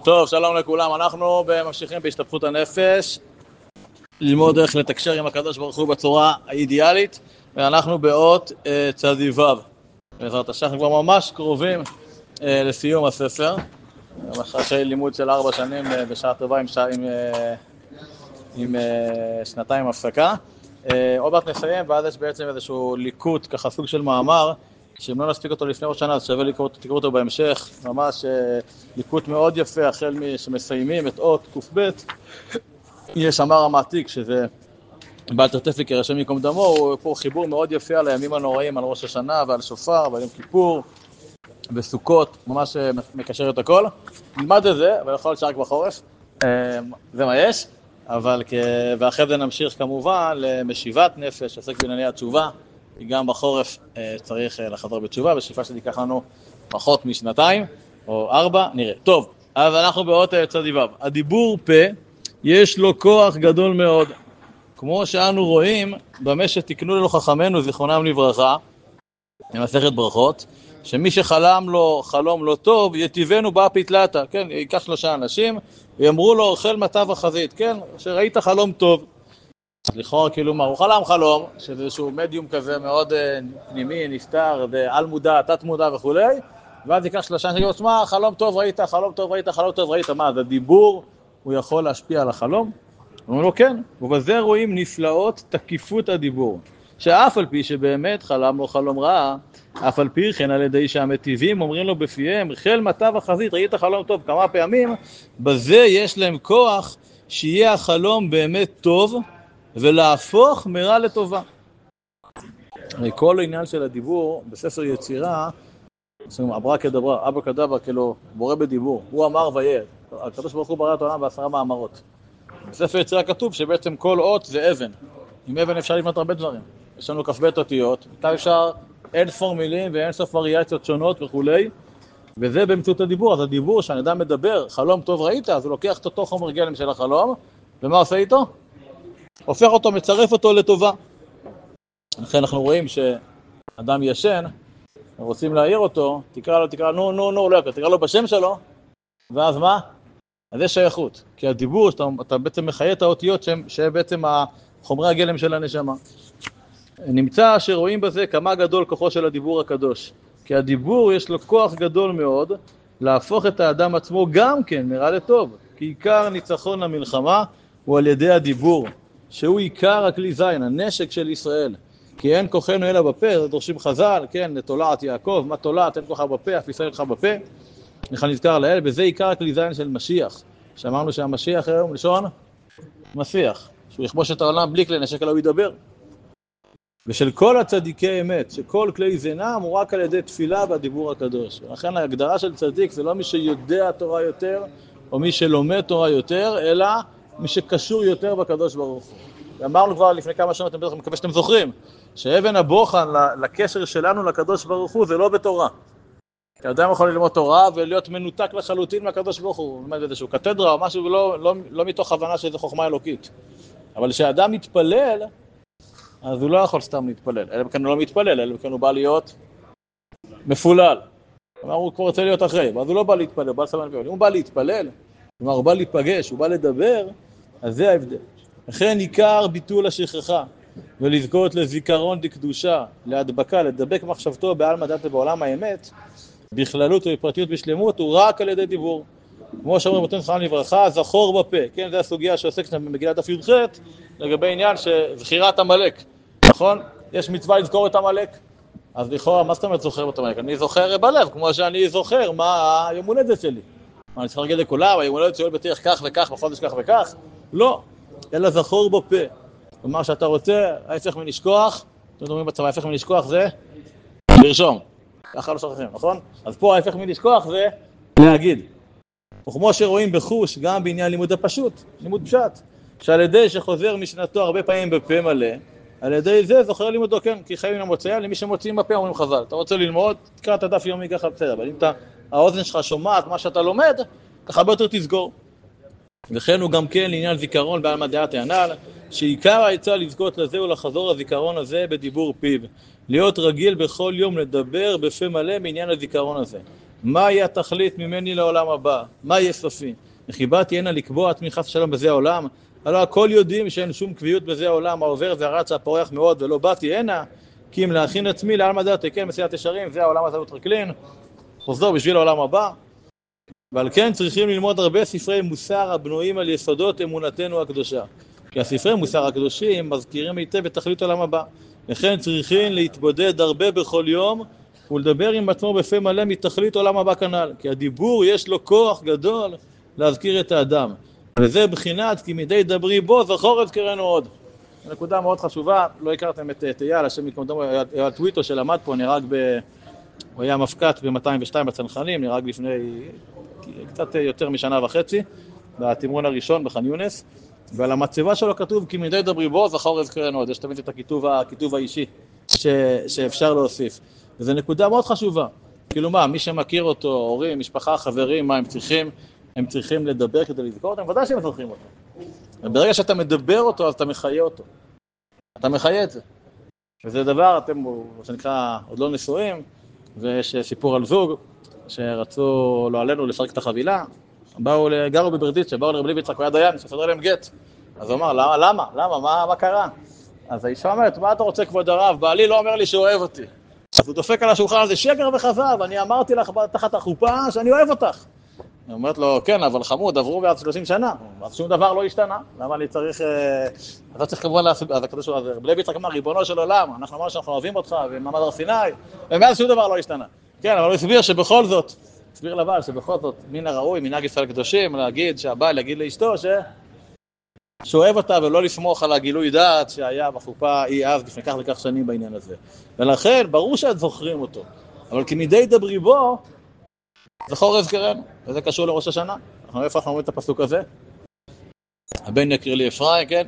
טוב, שלום לכולם. אנחנו ממשיכים בהשתפכות הנפש, ללמוד איך לתקשר עם הקדוש ברוך הוא בצורה האידיאלית, ואנחנו באות צדיו. בעזרת השם, אנחנו כבר ממש קרובים לסיום הספר, אחרי לימוד של 4 שנים בשעה טובה עם שנתיים הפסקה. עוד מעט נסיים, ואז יש בעצם איזשהו ליקוט, ככה סוג של מאמר, שאם לא נספיק אותו לפני עוד שנה, אז שווה לקרוא אותו בהמשך. ממש ליקוט מאוד יפה, החל שמסיימים את אות ק"ב. יש אמר המעתיק, שזה בעל תרטפי כרשם מקום דמו, הוא פה חיבור מאוד יפה על הימים הנוראים, על ראש השנה ועל שופר ועל יום כיפור וסוכות, ממש מקשר את הכל. נלמד את זה, אבל יכול להיות שרק בחורף, זה מה יש. ואחרי זה נמשיך כמובן למשיבת נפש, עסק בענייני התשובה, כי גם בחורף צריך לחזור בתשובה, בשאיפה שתיקח לנו פחות משנתיים או 4, נראה. טוב, אז אנחנו באות צדיו. הדיבור פה יש לו כוח גדול מאוד, כמו שאנו רואים במה שתקנו לו חכמינו זיכרונם לברכה, במסכת ברכות, שמי שחלם לו חלום לא טוב, יטיבנו באה פתלתה, כן, ייקח 3 אנשים, ויאמרו לו, אוכל מטב החזית, כן, שראית חלום טוב. לכאורה כאילו מה, הוא חלם חלום, שזה איזשהו מדיום כזה מאוד פנימי, נסתר, על מודע, תת מודע וכו'. ואז ייקח 3 אנשים, מה, חלום טוב ראית, חלום טוב ראית, חלום טוב ראית, מה, זה דיבור, הוא יכול להשפיע על החלום? הוא אומר לו כן, ובזה רואים נפלאות תקיפות הדיבור, שאף על פי שבאמת חלם לו חלום רע, אף על פי כן על ידי שהמטיבים אומרים לו בפיהם, חל מטב החזית, ראית חלום טוב כמה פעמים, בזה יש להם כוח שיהיה החלום באמת טוב, ולהפוך מרע לטובה. כל העניין של הדיבור בספר יצירה, אברה כדברה, כאילו בורא בדיבור, הוא אמר ויהיה, הקדוש ברוך הוא ברא את העולם ב10 מאמרות. בספר יצירה כתוב שבעצם כל אות זה אבן, עם אבן אפשר לבנות הרבה דברים, יש לנו כ"ב אותיות, אפשר אין ספור מילים ואין סוף וריאציות שונות וכולי, וזה באמצעות הדיבור. אז הדיבור שאני אדם מדבר, חלום טוב ראית, אז הוא לוקח את אותו חומר גלם של החלום, ומה עושה איתו? הופך אותו, מצרף אותו לטובה. לכן אנחנו רואים שאדם ישן, רוצים להעיר אותו, תקרא לו, נו, לא יקר, תקרא לו בשם שלו, ואז מה? אז יש שייכות, כי הדיבור, אתה בעצם מחיה את האותיות שהן בעצם חומרי הגלם של הנשמה. נמצא שרואים בזה כמה גדול כוחו של הדיבור הקדוש, כי הדיבור יש לו כוח גדול מאוד להפוך את האדם עצמו גם כן מרע לטוב, כי עיקר ניצחון למלחמה הוא על ידי הדיבור, שהוא עיקר הכלי זין, הנשק של ישראל, כי אין כוחנו אלא בפה. זה דורשים חז"ל, כן, לתולעת יעקב, מה תולעת, אין כוחה בפה, אף ישראל לך בפה, נכנס נזכר לאל, וזה עיקר הכלי זין של משיח, שאמרנו שהמשיח היום לשון משיח, שהוא יכבוש את העולם בלי כלי נשק אלא הוא ידבר. ושל כל הצדיקי אמת, שכל כלי זינם הוא רק על ידי תפילה והדיבור הקדוש. ולכן ההגדרה של צדיק זה לא מי שיודע תורה יותר, או מי שלומד תורה יותר, אלא מי שקשור יותר בקדוש ברוך הוא. ואמרנו כבר לפני כמה שנים, אני מקווה שאתם זוכרים, שאבן הבוחן לקשר שלנו לקדוש ברוך הוא זה לא בתורה. כי אדם יכול ללמוד תורה ולהיות מנותק לחלוטין מהקדוש ברוך הוא. זאת אומרת, איזשהו קתדרה או משהו לא מתוך הבנה שזה חוכמה אלוקית. אבל כשאדם מתפלל, אז הוא לא יכול סתם להתפלל. אלא בכן הוא לא מתפלל, אלא בכן הוא בא להיות מפולל. כלומר, הוא כבר רוצה להיות אחרי, אז הוא לא בא להתפלל, הוא בא לסמן פיול. אם הוא בא להתפלל, כלומר, הוא בא להיפגש, הוא בא לדבר, אז זה ההבדל. לכן עיקר ביטול השכחה, ולזכות לזיכרון דקדושה, להדבקה, לדבק מחשבתו בעלמא דאטה בעולם האמת, בכללות ובפרטיות בשלמות, הוא רק על ידי דיבור. כמו שאומרים בתורה זיכרונם לברכה, זכור בפה. כן, זו הסוגיה שעוסקת במגילת דף י"ח, לגבי עניין שזכירת עמלק. נכון? יש מצווה לזכור את עמלק. אז לכאורה, מה זאת אומרת זוכר את עמלק? אני זוכר בלב, כמו שאני זוכר מה היום הולדת שלי. אני צריך להגיד לכולם, היום הולדת שלי בתאריך כך וכך, בחודש כך וכך. לא, אלא זכור בפה. כלומר, שאתה רוצה, ההפך מלשכוח, אתם אומרים בצבא, ההפך מלשכוח זה לרשום. ככה לא שוכחים, נכון? אז פה ההפך מלשכוח זה להגיד. וכמו שרואים בחוש, גם בעניין לימוד הפשוט, לימוד פשט, שעל ידי שחוזר משנתו הרבה פעמים בפה מלא, על ידי זה זוכר לימודו, כן, כי חייבים למוצאים, למי שמוצאים בפה אומרים חז"ל. אתה רוצה ללמוד, תקרא את הדף יומי ככה בסדר, אבל אם האוזן שלך שומעת מה שאתה לומד, ככה ביותר תסגור. וכן הוא גם כן לעניין זיכרון בעלמא דאטה הנ"ל, שעיקר העצה לזכות לזה ולחזור הזיכרון הזה בדיבור פיו, להיות רגיל בכל יום לדבר בפה מלא מעניין הזיכרון הזה. מהי התכלית ממני לעולם הבא? מה יהיה סופי? וכי באתי הנה לקבוע עצמי חס ושלום בזה העולם? הלא הכל יודעים שאין שום קביעות בזה העולם, העובר והרץ הפורח מאוד, ולא באתי הנה, כי אם להכין עצמי לעלמא דעת כן מסיעת ישרים, זה העולם הזה הוא טרקלין, חוזר בשביל העולם הבא. ועל כן צריכים ללמוד הרבה ספרי מוסר הבנויים על יסודות אמונתנו הקדושה. כי הספרי מוסר הקדושים מזכירים היטב את תכלית העולם הבא. לכן צריכים להתבודד הרבה בכל יום ולדבר עם עצמו בפה מלא מתכלית עולם הבא כנ"ל. כי הדיבור יש לו כוח גדול להזכיר את האדם. וזה בחינת כי מדי דברי בו זכור אזכרנו עוד. נקודה מאוד חשובה, לא הכרתם את אייל, השם יקום, אייל טוויטו שלמד פה, הוא היה מפקד ב-202 בצנחנים, נהרג לפני קצת יותר משנה וחצי, בתמרון הראשון בח'אן יונס, ועל המצבה שלו כתוב כי מדי דברי בו זכור אזכרנו עוד. יש תמיד את הכיתוב האישי שאפשר להוסיף. וזו נקודה מאוד חשובה. כאילו מה, מי שמכיר אותו, הורים, משפחה, חברים, מה הם צריכים? הם צריכים לדבר כדי לזכור אותם, ודאי שהם זוכרים אותו. וברגע שאתה מדבר אותו, אז אתה מחיה אותו. אתה מחיה את זה. וזה דבר, אתם, שנקרא, עוד לא נשואים, ויש סיפור על זוג, שרצו, לא עלינו, לפרק את החבילה, גרו בברדיצ'ה, באו לרב ליביצק, הוא היה דיין, שסדר להם גט. אז הוא אמר, למה? מה קרה? אז האישה אומרת, מה אתה רוצה כבוד הרב? בעלי לא אומר לי שהוא אוהב אותי. אז הוא דופק על השולחן הזה, שקר וכזב, אני אמרתי לך תחת החופה שאני אוהב אותך. היא אומרת לו, כן, אבל חמוד, עברו בעד 30 שנה, אז שום דבר לא השתנה. למה אני צריך... אתה צריך כמובן לעשות... אז הקדוש הוא... רב ליביצק אמר, ריבונו של עולם, אנחנו אמרנו שאנחנו אוהבים אותך, ומעמד הר סיני, ומאז שום דבר לא השתנה. כן, אבל הוא הסביר שבכל זאת, הסביר לבעל שבכל זאת, מן הראוי, מנהג ישראל הקדושים, להגיד שהבעל יגיד לאשתו שהוא אוהב אותה ולא לסמוך על הגילוי דעת שהיה בחופה אי אז לפני כך וכך שנים בעניין הזה. ולכן, ברור שאת זוכרים אותו, אבל כמדי דברי בו, זכור אזכרנו, וזה קשור לראש השנה. איפה אנחנו אומרים את הפסוק הזה? הבן יקריא לי אפרים, כן?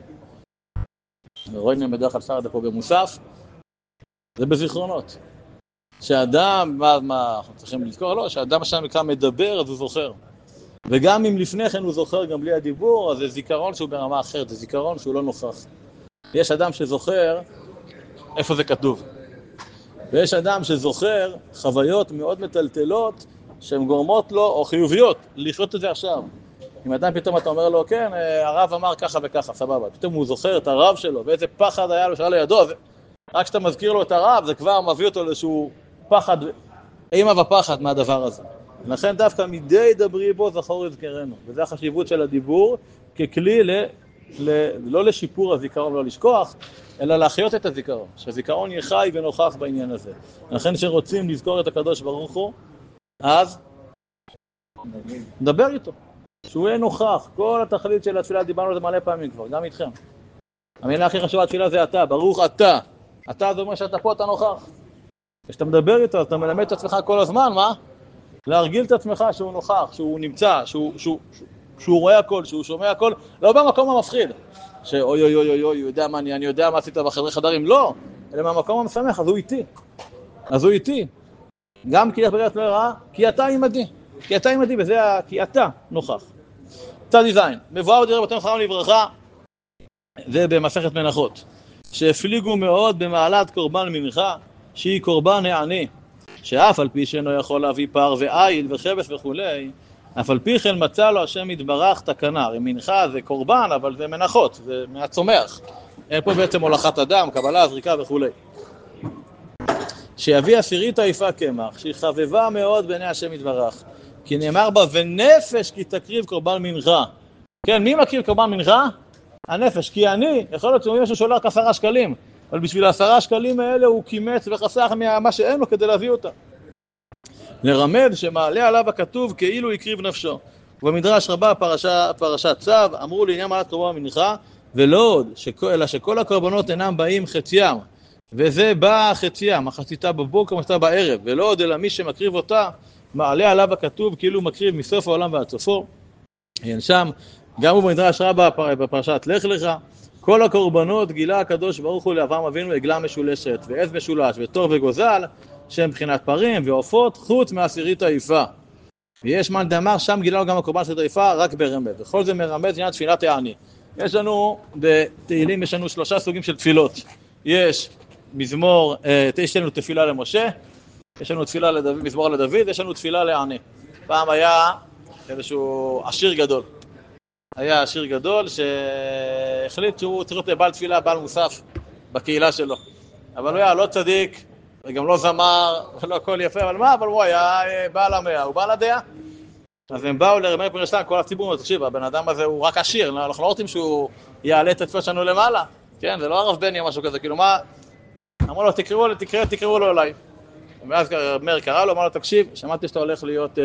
ורואים בדרך כלל שר פה במוסף. זה בזיכרונות. שאדם, מה אנחנו צריכים לזכור? לא, שאדם שם נקרא מדבר, אז הוא זוכר. וגם אם לפני כן הוא זוכר גם בלי הדיבור, אז זה זיכרון שהוא ברמה אחרת, זה זיכרון שהוא לא נוכח. יש אדם שזוכר איפה זה כתוב. ויש אדם שזוכר חוויות מאוד מטלטלות, שהן גורמות לו, או חיוביות, לחיות את זה עכשיו. אם אדם פתאום אתה אומר לו, כן, הרב אמר ככה וככה, סבבה. פתאום הוא זוכר את הרב שלו, ואיזה פחד היה לו שהיה לידו, רק כשאתה מזכיר לו את הרב, זה כבר מביא אותו לאיזשהו פחד, אימה ופחד מהדבר הזה. לכן דווקא מדי דברי בו זכור אזכרנו. וזו החשיבות של הדיבור, ככלי לא לשיפור הזיכרון ולא לשכוח, אלא להחיות את הזיכרון. שהזיכרון יהיה חי ונוכח בעניין הזה. לכן שרוצים לזכור את הקדוש ברוך הוא, אז נדבר איתו, שהוא יהיה נוכח. כל התכלית של התפילה, דיברנו על זה מלא פעמים כבר, גם איתכם. המילה הכי חשובה התפילה זה אתה, ברוך אתה. אתה זה אומר שאתה פה, אתה נוכח. כשאתה מדבר איתו, אתה מלמד את עצמך כל הזמן, מה? להרגיל את עצמך שהוא נוכח, שהוא נמצא, שהוא רואה הכל, שהוא שומע הכל, לא במקום המפחיד. שאוי אוי אוי אוי אוי, יודע מה אני יודע מה עשית בחדרי חדרים, לא. אלא מהמקום המשמח, אז הוא איתי. גם כי יחברת לא הראה, כי אתה עימדי, וזה כי אתה נוכח. צד דיזיין, מבואר בדברי רבותינו זכרם לברכה, זה במסכת מנחות, שהפליגו מאוד במעלת קורבן מנחה, שהיא קורבן העני, שאף על פי שאינו יכול להביא פר ועיל וחבס וכולי, אף על פי כן מצא לו השם יתברך תקנה. הרי מנחה זה קורבן, אבל זה מנחות, זה מהצומח. אין פה בעצם הולכת אדם, קבלה, זריקה וכולי. שיביא עשירית עיפה קמח, שהיא חבבה מאוד בעיני השם יתברך. כי נאמר בה, ונפש כי תקריב קורבן מנחה. כן, מי מקריב קורבן מנחה? הנפש. כי אני, יכול להיות שהוא שולח 10 שקלים, אבל בשביל 10 שקלים האלה הוא קימץ וחסך מה שאין לו כדי להביא אותה. לרמד שמעלה עליו הכתוב כאילו הקריב נפשו. ובמדרש רבה פרשת צו, אמרו לעניין מעלת קורבן מנחה, ולא עוד, אלא שכל הקורבנות אינם באים חציים. וזה בא חציה, מחציתה בבוקר, מחציתה בערב, ולא עוד אלא מי שמקריב אותה, מעלה עליו הכתוב כאילו מקריב מסוף העולם ועד סופו. שם, גם הוא במדרש רבה בפרשת לך לך, כל הקורבנות גילה הקדוש ברוך הוא לאברהם אבינו עגלה משולשת, ועז משולש, ותור וגוזל, שהם מבחינת פרים ועופות, חוץ מעשירית העיפה. ויש מאן דאמר, שם גילה לו גם הקורבן עשירית העיפה, רק ברמז. וכל זה מרמז עניין תפילת העני. יש לנו, בתהילים יש לנו 3 סוגים של תפילות. יש מזמור, יש לנו תפילה למשה, יש לנו תפילה לדוד, מזמור לדוד, יש לנו תפילה לעני. פעם היה איזשהו עשיר גדול. היה עשיר גדול שהחליט שהוא צריך להיות בעל תפילה, בעל מוסף בקהילה שלו. אבל הוא היה לא צדיק, וגם לא זמר, ולא הכל יפה, אבל מה? אבל הוא היה בעל המאה, הוא בעל הדעה. אז הם באו לרבי פרשטן, כל הציבור, תקשיב, הבן אדם הזה הוא רק עשיר, אנחנו לא רוצים שהוא יעלה את התפילה שלנו למעלה. כן, זה לא הרב בני או משהו כזה, כאילו מה? אמרו לו, תקראו לו אליי. ואז מאיר קרא לו, אמר לו, תקשיב, שמעתי שאתה הולך להיות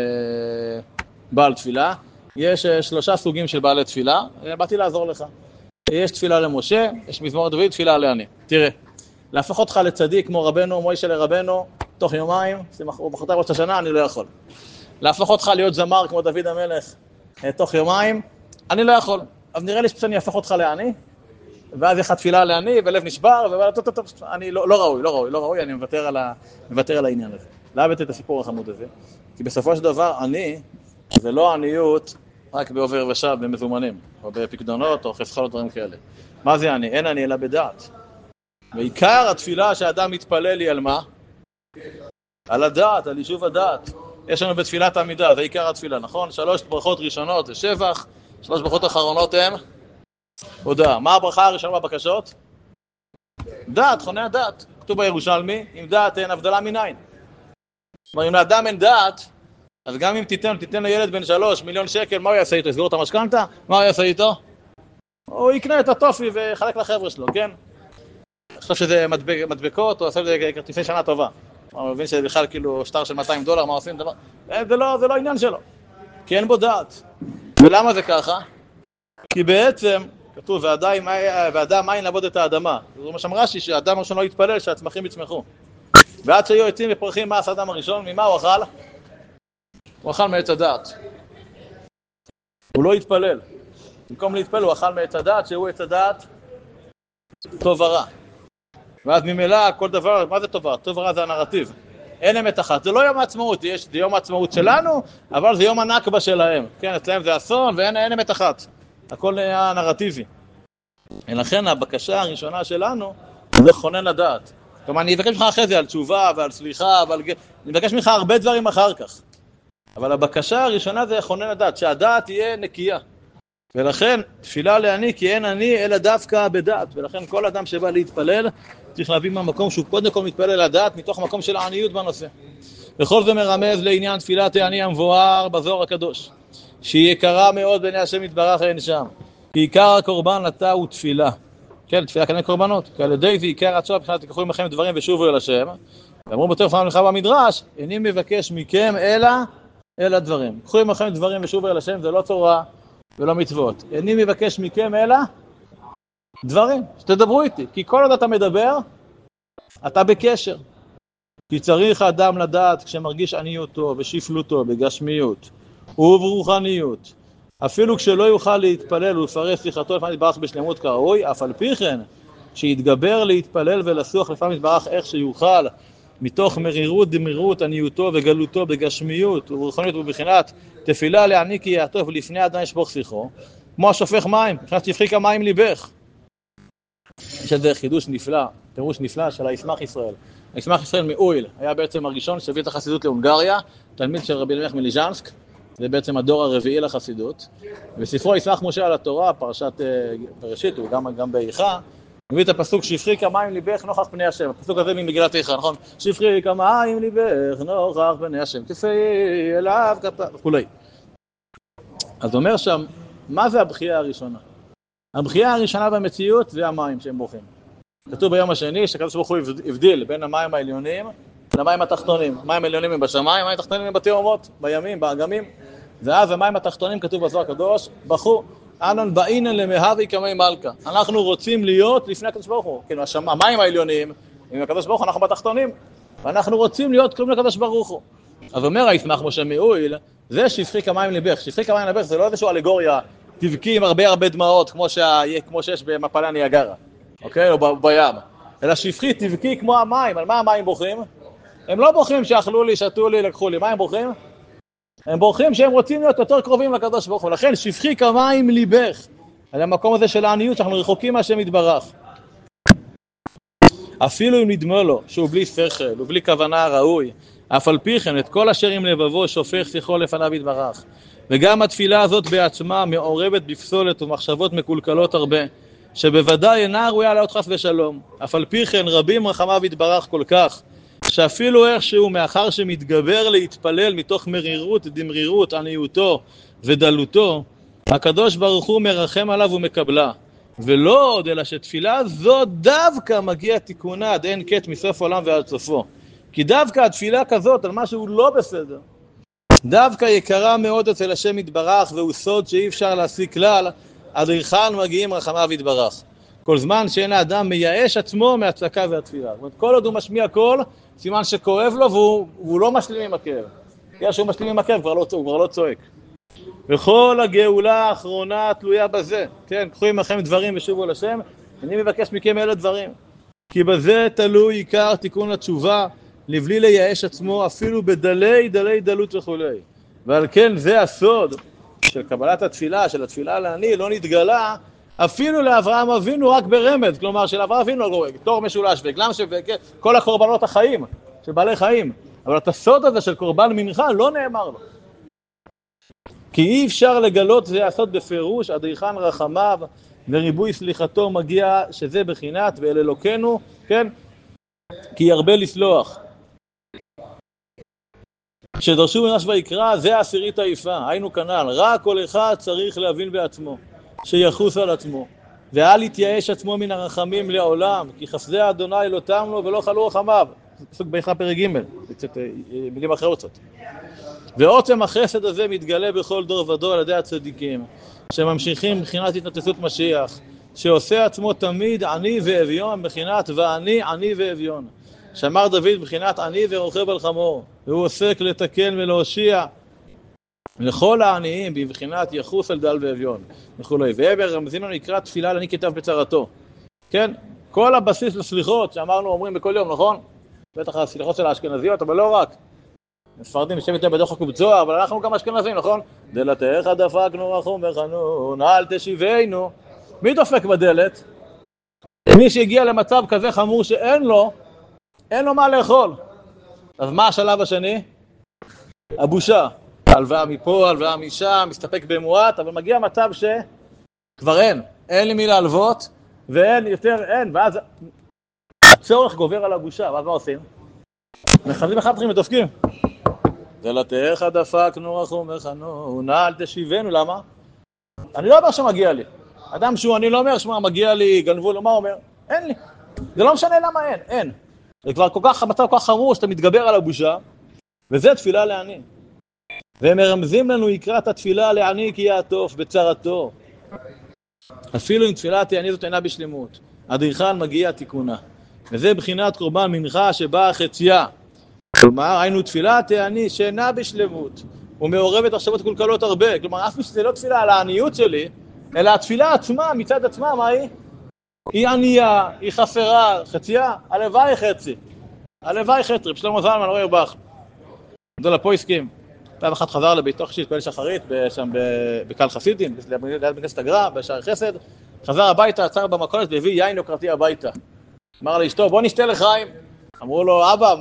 בעל תפילה. יש 3 סוגים של בעלי תפילה, באתי לעזור לך. יש תפילה למשה, יש מזמור דוד, תפילה לעני. תראה, להפוך אותך לצדיק כמו רבנו, מוישה לרבנו, תוך יומיים, מחרתיים ראש השנה, אני לא יכול. להפוך אותך להיות זמר כמו דוד המלך, תוך יומיים, אני לא יכול. אז נראה לי שאני אהפוך אותך לעני, ואז יש תפילה לעני, ולב נשבר, אני לא ראוי, אני מוותר על העניין הזה. להבאת את הסיפור החמוד הזה, כי בסופו של דבר, אני, זה לא עניות רק בעובר ושב, במזומנים, או בפקדונות, או חסכות, דברים כאלה. מה זה אני? אין אני אלא בדעת. ועיקר התפילה שהאדם מתפלל היא על מה? על הדעת, על יישוב הדעת. יש לנו בתפילת עמידה, זה עיקר התפילה, נכון? 3 ברכות ראשונות זה שבח, 3 ברכות אחרונות הן הודעה. מה הברכה הראשונה בבקשות? דעת, חוני הדעת. כתוב בירושלמי, עם דעת אין הבדלה מניין. כלומר, אם לאדם אין דעת, אז גם אם תיתן לילד בן 3 מיליון שקל, מה הוא יעשה איתו? יסגור את המשכנתה? מה הוא יעשה איתו? הוא יקנה את הטופי וחלק לחבר'ה שלו, כן? חושב שזה מדבקות, או עושה לזה כרטיסי שנה טובה. הוא מבין שזה בכלל כאילו שטר של $200, מה עושים דבר? זה לא עניין שלו, כי אין בו דעת. ולמה זה ככה? כי בעצם, כתוב, והאדם אין לעבוד את האדמה. זאת מה שאמרה שהאדם הראשון לא יתפלל, שהצמחים יצמחו. ועד שהיו עצים ופרחים, מה עשה האדם הראשון? ממה הוא אכל? הוא אכל מעץ הדעת. הוא לא התפלל. במקום להתפלל, הוא אכל מעץ הדעת, שהוא עץ הדעת טוב ורע. ואז ממילא כל דבר, מה זה טוב ורע? טוב ורע זה הנרטיב. אין אמת אחת. זה לא יום העצמאות, יש יום העצמאות שלנו, אבל זה יום הנכבה שלהם. כן, אצלהם זה אסון ואין אמת אחת. הכל היה נרטיבי. ולכן הבקשה הראשונה שלנו זה לכונן לדעת. כלומר, אני אבקש ממך אחרי זה על תשובה ועל סליחה, אני אבקש ממך הרבה דברים אחר כך. אבל הבקשה הראשונה זה לכונן לדעת, שהדעת תהיה נקייה. ולכן תפילה לעני, כי אין אני אלא דווקא בדעת. ולכן כל אדם שבא להתפלל צריך להביא מהמקום שהוא קודם כל מתפלל לדעת, מתוך מקום של העניות בנושא. וכל זה מרמז לעניין תפילת העני המבואר בזוהר הקדוש, שהיא יקרה מאוד בעיני השם יתברך אין שם. כי עיקר הקורבן עתה הוא תפילה. כן, תפילה כנגד קורבנות. כי על ידי זה עיקר הצועה, בכלל תיקחו עמכם דברים ושובו אל השם. ואמרו בתור פעם לך במדרש, איני מבקש מכם אלא דברים. קחו עמכם דברים ושובו אל השם, זה לא תורה ולא מצוות. איני מבקש מכם אלא דברים, שתדברו איתי. כי כל עוד אתה מדבר, אתה בקשר. כי צריך האדם לדעת כשמרגיש עניותו ושפלותו בגשמיות וברוחניות, אפילו כשלא יוכל להתפלל ולפרש שיחתו לפעמים יתברך בשלמות כראוי, אף על פי כן שיתגבר להתפלל ולסוח לפעמים יתברך איך שיוכל, מתוך מרירות דמירות עניותו וגלותו בגשמיות וברוחניות ובבחינת תפילה לעני כי יעטוף ולפני אדם ישפוך שיחו, כמו השופך מים, מבחינת שפכי כמים ליבך. יש איזה חידוש נפלא, פירוש נפלא של הישמח ישראל. הישמח ישראל מאויל היה בעצם הראשון שהביא את החסידות להונגריה, תלמיד של רבי אלימלך מליז'נסק, זה בעצם הדור הרביעי לחסידות. בספרו ישמח משה על התורה, פרשת בראשית, הוא גם באיכה, מביא את הפסוק שפכי כמים ליבך נוכח פני השם. הפסוק הזה ממגילת איכה, נכון? שפכי כמים ליבך נוכח פני השם, כפי אליו וכולי. אז אומר שם, מה זה הבכייה הראשונה? הבכייה הראשונה במציאות זה המים שהם בוכים. כתוב ביום השני שהקדוש ברוך הוא הבדיל בין המים העליונים למים התחתונים. המים העליונים הם בשמיים, המים התחתונים הם בתהומות, בימים, באגמים. ואז המים התחתונים, כתוב בזוהר הקדוש, בכו, אנן באינן למהבי כמי מלכה. אנחנו רוצים להיות לפני הקדוש ברוך הוא. כאילו, המים העליונים, עם הקדוש ברוך הוא, אנחנו בתחתונים, ואנחנו רוצים להיות קרובים לקדוש ברוך הוא. אז אומר הישמח משה מאויל, זה שפכי כמים ליבך. שפכי כמים ליבך זה לא איזושהי אלגוריה, תבכי עם הרבה דמעות, כמו שיש במפלי הניאגרה, אוקיי? או בים. אלא שפכי תבכי כמו המים. על מה המים בוכים? הם לא בוכים שאכלו לי, שתו לי, לקחו לי. מה הם בוכים? הם בוכים שהם רוצים להיות יותר קרובים לקדוש ברוך הוא. לכן שפכי כמים ליבך. על המקום הזה של העניות שאנחנו רחוקים מהשם יתברך. אפילו אם נדמה לו שהוא בלי שכל ובלי כוונה ראוי, אף על פי כן את כל אשר עם לבבו שופך שיחו לפניו יתברך. וגם התפילה הזאת בעצמה מעורבת בפסולת ומחשבות מקולקלות הרבה, שבוודאי אינה ראויה להיות חס ושלום. אף על פי כן רבים רחמיו יתברך כל כך, שאפילו איכשהו מאחר שמתגבר להתפלל מתוך מרירות דמרירות עניותו ודלותו, הקדוש ברוך הוא מרחם עליו ומקבלה. ולא עוד אלא שתפילה זו דווקא מגיע תיקונה עד אין קץ מסוף עולם ועד סופו. כי דווקא התפילה כזאת על משהו לא בסדר, דווקא יקרה מאוד אצל השם יתברך, והוא סוד שאי אפשר להשיג כלל, עד היכן מגיעים רחמיו יתברך. כל זמן שאין האדם מייאש עצמו מהצדקה והתפילה. זאת אומרת, כל עוד הוא משמיע קול, סימן שכואב לו והוא לא משלים עם הכאב. יש שהוא משלים עם הכאב, הוא כבר לא צועק. וכל הגאולה האחרונה תלויה בזה. כן, קחו עמכם דברים ושובו לשם, אני מבקש מכם אלה דברים. כי בזה תלוי עיקר תיקון לתשובה, לבלי לייאש עצמו אפילו בדלי דלות וכו'. ועל כן זה הסוד של קבלת התפילה, של התפילה לעני, לא נתגלה אפילו לאברהם אבינו רק ברמז. כלומר של אברהם אבינו תור משולש וגלם כל הקורבנות החיים של בעלי חיים, אבל את הסוד הזה של קורבן מנחה לא נאמר לו, כי אי אפשר לגלות זה הסוד בפירוש עד היכן רחמיו וריבוי סליחתו מגיע, שזה בחינת ואל אלוקנו, כן, כי ירבה לסלוח. שדרשו מנש ויקרא, זה העשירית העיפה, היינו כנ"ל, רק כל אחד צריך להבין בעצמו, שיחוס על עצמו, ואל יתייאש עצמו מן הרחמים לעולם, כי חסדי אדוני לא תם לו ולא חלו רחמיו. פסוק באיכה פרק ג', קצת מילים אחרות קצת. ועוצם החסד הזה מתגלה בכל דור ודור על ידי הצדיקים, שממשיכים מבחינת התנתסות משיח, שעושה עצמו תמיד עני ואביון, בחינת ואני עני ואביון. שאמר דוד בחינת עני ורוכב על חמור, והוא עוסק לתקן ולהושיע לכל העניים בבחינת יחוס על דל ואביון וכולי. ועבר רמזים לנו יקרא תפילה לעני כתב בצרתו. כן, כל הבסיס לסליחות שאמרנו אומרים בכל יום, נכון? בטח הסליחות של האשכנזיות, אבל לא רק. ספרדים יושב איתם בדוח הקובצוע, אבל אנחנו גם אשכנזים, נכון? דלתך דפקנו רחום וחנון, אל תשיבנו. מי דופק בדלת? מי שהגיע למצב כזה חמור שאין לו מה לאכול. אז מה השלב השני? הבושה. הלוואה מפה, הלוואה משם, מסתפק במועט, אבל מגיע מצב שכבר אין לי מי להלוות, ואין יותר, ואז הצורך גובר על הבושה. ואז מה עושים? מכנים אחד אחרים ודופקים. דלתך דפקנו רחום וחנון, אל תשיבנו. למה? אני לא אומר שמגיע לי. אדם שהוא אני לא אומר שמה מגיע לי, גנבו לו, מה אומר? אין לי. זה לא משנה למה אין. זה כבר המצב כל כך חמור שאתה מתגבר על הבושה, וזה תפילה לעני. והם מרמזים לנו יקרא את התפילה לעני כי יעטוף בצרתו. אפילו אם תפילת העני זאת אינה בשלמות, עד היכן מגיע תיקונה. וזה בחינת קורבן מנחה שבאה חציה. כלומר, היינו תפילת העני שאינה בשלמות, ומעורבת מחשבות קולקלות הרבה. כלומר, אף שזה לא תפילה על העניות שלי, אלא התפילה עצמה, מצד עצמה, מה היא? היא ענייה, היא חסרה, חציה, הלוואי חצי. הלוואי חצי, בשלמה זלמן, רואה בך. גדול הפויסקים. פעם אחת חזר לביתו חשית, פעל שחרית, שם בקל חסידים, ליד בכנסת הגר"א, בשער חסד. חזר הביתה, עצר במכולת והביא יין יוקרתי הביתה. אמר לאשתו, בוא נשתה לחיים. אמרו לו, אבא,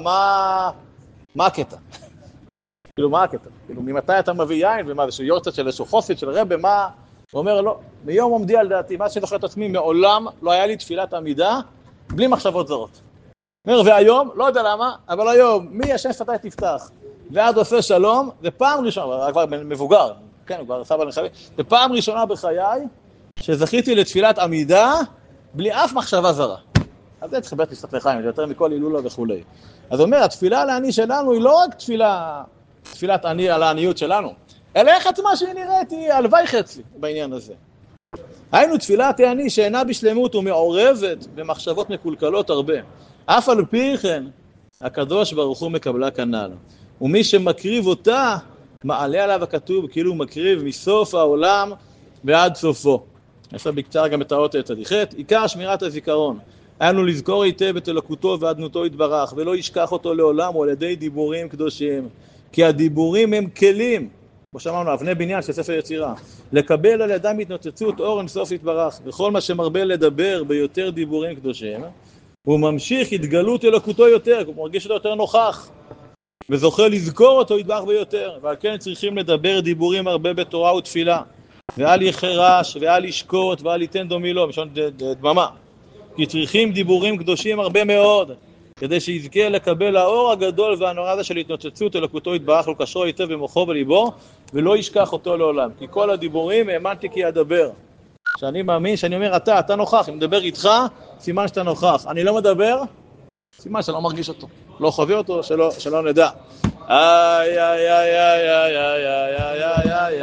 מה הקטע? כאילו, מה הקטע? כאילו, ממתי אתה מביא יין, ומה, איזשהו יורצת של איזשהו חוסית של רבי, מה? הוא אומר, לא, מיום עומדי על דעתי, מה שזוכר את עצמי, מעולם לא היה לי תפילת עמידה, בלי מחשבות זרות. אומר, והיום, לא יודע למה, אבל היום, מי השם שפתי תפתח, ועד עושה שלום, זה פעם ראשונה, כבר מבוגר, כן, הוא כבר סבא לחבי, זה פעם ראשונה בחיי, שזכיתי לתפילת עמידה, בלי אף מחשבה זרה. אז זה צריך בית להסתכל לחיים, זה יותר מכל הילולה וכו'. אז הוא אומר, התפילה לעני שלנו היא לא רק תפילת עני על העניות שלנו, אלא איך עצמה שהיא נראית, היא הלוואי חצי בעניין הזה. היינו תפילת העני שאינה בשלמות ומעורבת במחשבות מקולקלות הרבה. אף על פי כן, הקדוש ברוך הוא מקבלה כנ"ל. ומי שמקריב אותה, מעלה עליו הכתוב, כאילו הוא מקריב מסוף העולם ועד סופו. נעשה בקצרה גם את האות צדיח. עיקר שמירת הזיכרון. היינו לזכור היטב את אלוקותו ואדנותו יתברך, ולא ישכח אותו לעולם, או על ידי דיבורים קדושים. כי הדיבורים הם כלים, כמו שאמרנו, אבני בניין של ספר יצירה, לקבל על ידם התנוצצות אור אינסוף יתברך, וכל מה שמרבה לדבר ביותר דיבורים קדושים, הוא ממשיך התגלות אלוקותו יותר, הוא מרגיש אותו יותר נוכח, וזוכה לזכור אותו יתברך ביותר, ועל כן צריכים לדבר דיבורים הרבה בתורה ותפילה, ואל יחרש, ואל ישקוט, ואל ייתן דומי לו, משון דממה, כי צריכים דיבורים קדושים הרבה מאוד, כדי שיזכה לקבל האור הגדול והנורא הזה של התנוצצות אלוקותו יתברך לקשרו היטב במוחו וליבו, ולא ישכח אותו לעולם, כי כל הדיבורים האמנתי כי אדבר. שאני מאמין, שאני אומר אתה נוכח, אם מדבר איתך, סימן שאתה נוכח. אני לא מדבר, סימן שאני לא מרגיש אותו, לא חווה אותו, שלא נדע. איי איי איי איי איי איי איי איי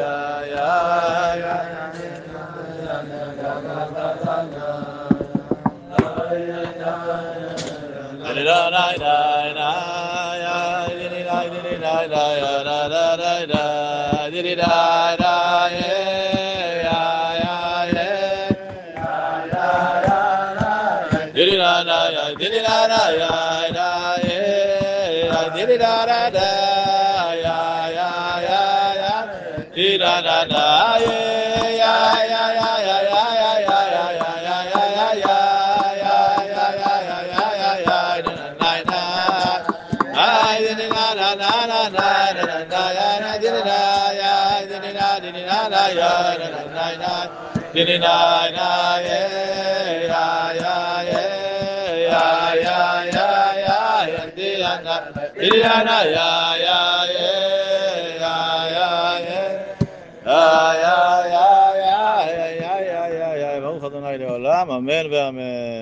ברוך ה' לעולם, אמן ואמן.